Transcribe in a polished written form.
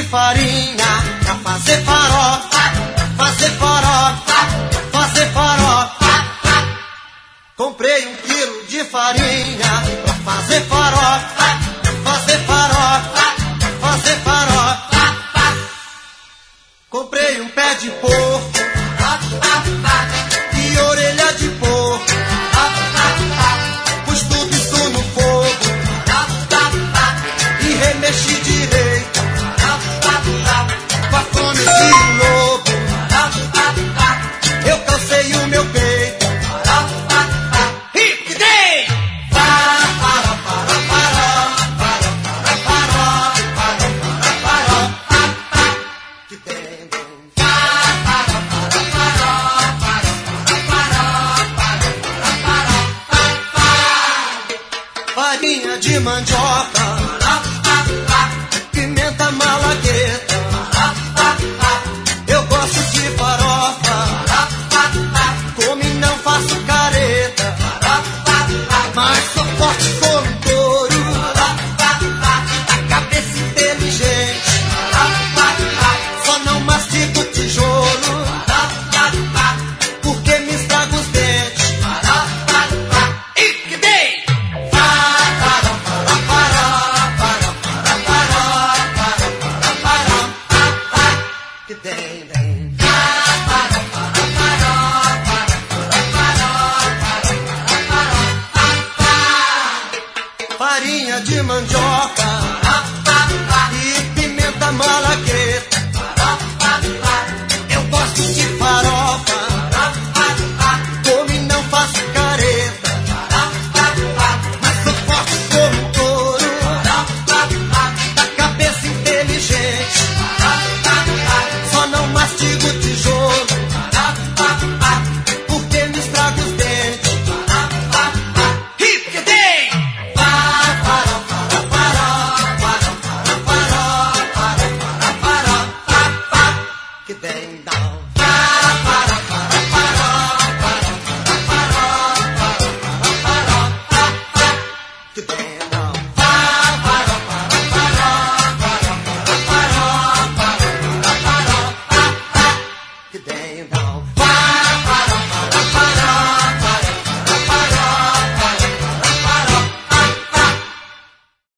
farinha pra fazer farofa, fazer farofa, fazer farofa. Comprei 1 quilo de farinha pra fazer farofa, fazer farofa, fazer farofa. Comprei um pé de porco e orelha de porco. Pus tudo isso no fogo e remexi direito com a fome de um lobo. Eu calcei o meu peito. Farinha de mandioca, pimenta malagueta. Eu gosto de farofa, como e não faço careta. Mas sou forte como um touro, a cabeça inteligente. Só não mastigo tijolo, porque me estrago os dentes. E que tem? Que tem, tem. Farinha de mandioca e pimenta malagueta. Eu gosto de farofa, como e não faço careta. Mas sou forte como um touro, da cabeça inteligente. Só não mastigo tijolo, porque me estrago os dentes. Que tem? Que tem, não.